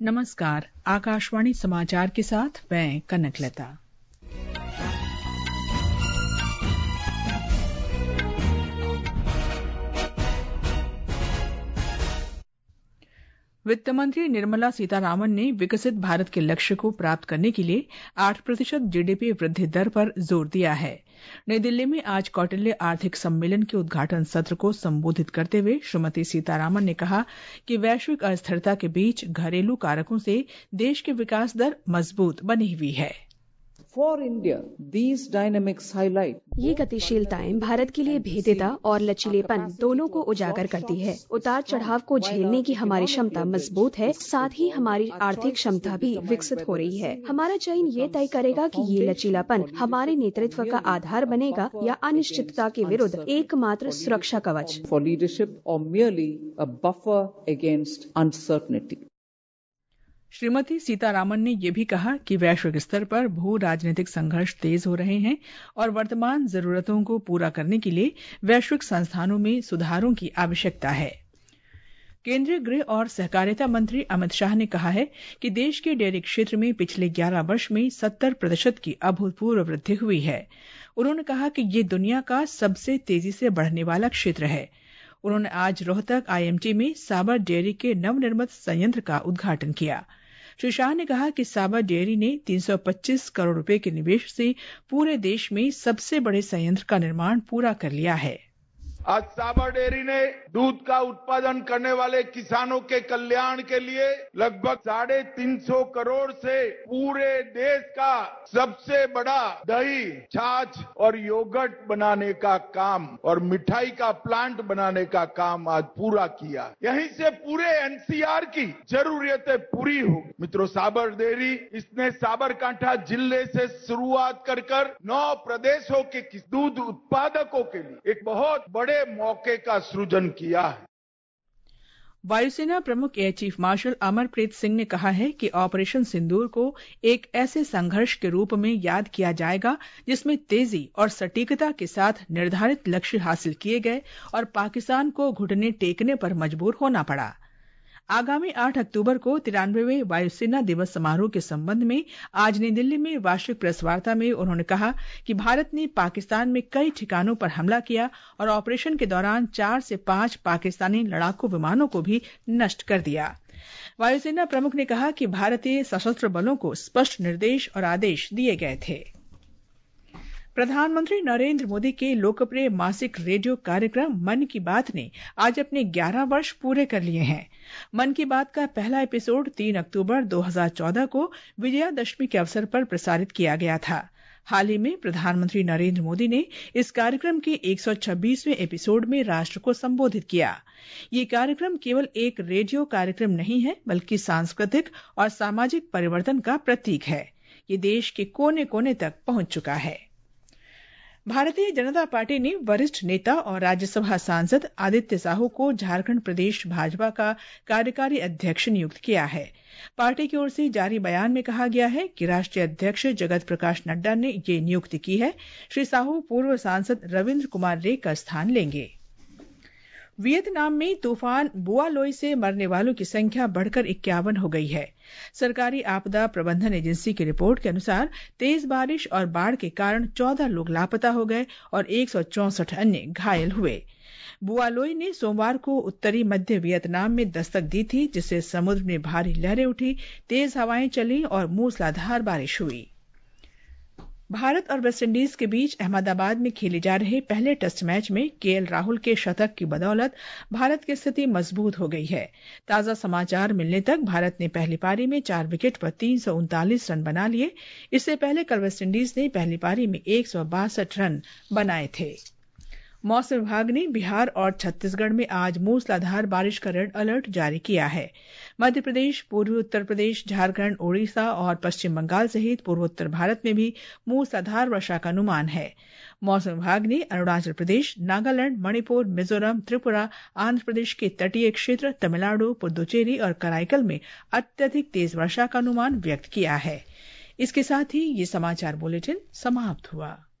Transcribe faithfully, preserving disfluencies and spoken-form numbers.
नमस्कार, आकाशवाणी समाचार के साथ मैं कनकलता। वित्त मंत्री निर्मला सीतारामन ने विकसित भारत के लक्ष्य को प्राप्त करने के लिए आठ प्रतिशत जीडीपी वृद्धि दर पर जोर दिया है। नई दिल्ली में आज कौटिल्य आर्थिक सम्मेलन के उद्घाटन सत्र को संबोधित करते हुए श्रीमती सीतारामन ने कहा कि वैश्विक अस्थिरता के बीच घरेलू कारकों से देश की विकास दर मजबूत बनी हुई है। For India, these dynamics highlight ये गतिशीलताएं भारत के लिए भेद्यता और लचीलेपन दोनों को उजागर करती है। उतार चढ़ाव को झेलने की हमारी क्षमता मजबूत है, साथ ही हमारी आर्थिक क्षमता भी विकसित हो रही है। हमारा चयन ये तय करेगा कि ये लचीलापन हमारे नेतृत्व का आधार बनेगा या अनिश्चितता के विरुद्ध एकमात्र सुरक्षा कवच। for leadership or merely a buffer against uncertainty. Shrimati Sitharaman ने यह भी कहा कि वैश्विक स्तर पर भू राजनीतिक संघर्ष तेज हो रहे हैं और वर्तमान जरूरतों को पूरा करने के लिए वैश्विक संस्थानों में सुधारों की आवश्यकता है। केंद्रीय गृह और सहकारिता मंत्री अमित शाह ने कहा है कि देश के डेयरी क्षेत्र में पिछले ग्यारह वर्ष में सत्तर प्रतिशत की अभूतपूर्व वृद्धि हुई है। उन्होंने कहा कि ये दुनिया का सबसे तेजी से बढ़ने वाला क्षेत्र है। उन्होंने आज रोहतक आईएमटी में साबर डेयरी के नवनिर्मित संयंत्र का उद्घाटन किया। श्री शाह ने कहा कि साबर डेयरी ने तीन सौ पच्चीस करोड़ रुपए के निवेश से पूरे देश में सबसे बड़े संयंत्र का निर्माण पूरा कर लिया है। आज साबर डेयरी ने दूध का उत्पादन करने वाले किसानों के कल्याण के लिए लगभग साढ़े तीन सौ करोड़ से पूरे देश का सबसे बड़ा दही, छाछ और योगर्ट बनाने का काम और मिठाई का प्लांट बनाने का काम आज पूरा किया। यहीं से पूरे एनसीआर की जरूरतें पूरी होगी। मित्रों, साबर डेयरी इसने साबरकांठा जिले से शुरुआत कर कर नौ प्रदेशों के दूध उत्पादकों के लिए एक बहुत बड़े मौके का सृजन किया है। वायुसेना प्रमुख air chief marshal Amarpreet Singh ने कहा है कि ऑपरेशन सिंदूर को एक ऐसे संघर्ष के रूप में याद किया जाएगा जिसमें तेजी और सटीकता के साथ निर्धारित लक्ष्य हासिल किए गए और पाकिस्तान को घुटने टेकने पर मजबूर होना पड़ा। आगामी आठ अक्टूबर को तिरानवेवें वायुसेना दिवस समारोह के संबंध में आज नई दिल्ली में वार्षिक प्रेस वार्ता में उन्होंने कहा कि भारत ने पाकिस्तान में कई ठिकानों पर हमला किया और ऑपरेशन के दौरान चार से पांच पाकिस्तानी लड़ाकू विमानों को भी नष्ट कर दिया। वायुसेना प्रमुख ने कहा कि भारतीय सशस्त्र बलों को स्पष्ट निर्देश और आदेश दिए गए थे। प्रधानमंत्री नरेंद्र मोदी के लोकप्रिय मासिक रेडियो कार्यक्रम मन की बात ने आज अपने ग्यारह वर्ष पूरे कर लिए हैं। मन की बात का पहला एपिसोड तीन अक्टूबर दो हज़ार चौदह को विजयादशमी के अवसर पर प्रसारित किया गया था। हाल ही में प्रधानमंत्री नरेंद्र मोदी ने इस कार्यक्रम के एक सौ छब्बीसवें एपिसोड में राष्ट्र को संबोधित किया। ये कार्यक्रम केवल एक रेडियो कार्यक्रम नहीं है, बल्कि सांस्कृतिक और सामाजिक परिवर्तन का प्रतीक है। ये देश के कोने कोने तक पहुंच चुका है। भारतीय जनता पार्टी ने वरिष्ठ नेता और राज्यसभा सांसद आदित्य साहू को झारखंड प्रदेश भाजपा का कार्यकारी अध्यक्ष नियुक्त किया है। पार्टी की ओर से जारी बयान में कहा गया है कि राष्ट्रीय अध्यक्ष जगत प्रकाश नड्डा ने ये नियुक्ति की है। श्री साहू पूर्व सांसद रविंद्र कुमार रे का स्थान लेंगे। वियतनाम में तूफान बुआलोई से मरने वालों की संख्या बढ़कर इक्यावन हो गई है। सरकारी आपदा प्रबंधन एजेंसी की रिपोर्ट के अनुसार तेज बारिश और बाढ़ के कारण चौदह लोग लापता हो गए और एक सौ चौसठ अन्य घायल हुए। बुआलोई ने सोमवार को उत्तरी मध्य वियतनाम में दस्तक दी थी, जिससे समुद्र में भारी लहरें उठी, तेज हवाएं चली और मूसलाधार बारिश हुई। भारत और वेस्टइंडीज के बीच अहमदाबाद में खेले जा रहे पहले टेस्ट मैच में केएल राहुल के शतक की बदौलत भारत की स्थिति मजबूत हो गई है। ताजा समाचार मिलने तक भारत ने पहली पारी में चार विकेट पर तीन सौ उनतालीस रन बना लिए। इससे पहले कल वेस्टइंडीज ने पहली पारी में एक सौ बासठ रन बनाए थे। मौसम विभाग ने बिहार और छत्तीसगढ़ में आज मूसलाधार बारिश का रेड अलर्ट जारी किया है। मध्य प्रदेश, पूर्वी उत्तर प्रदेश, झारखंड, ओडिशा और पश्चिम बंगाल सहित पूर्वोत्तर भारत में भी मूसलाधार वर्षा का अनुमान है। मौसम विभाग ने अरुणाचल प्रदेश, नागालैंड, मणिपुर, मिजोरम, त्रिपुरा, आंध्र प्रदेश के तटीय क्षेत्र, तमिलनाडु, पुदुचेरी और कराईकल में अत्यधिक तेज वर्षा का अनुमान व्यक्त किया है। इसके साथ ही ये समाचार बुलेटिन समाप्त हुआ।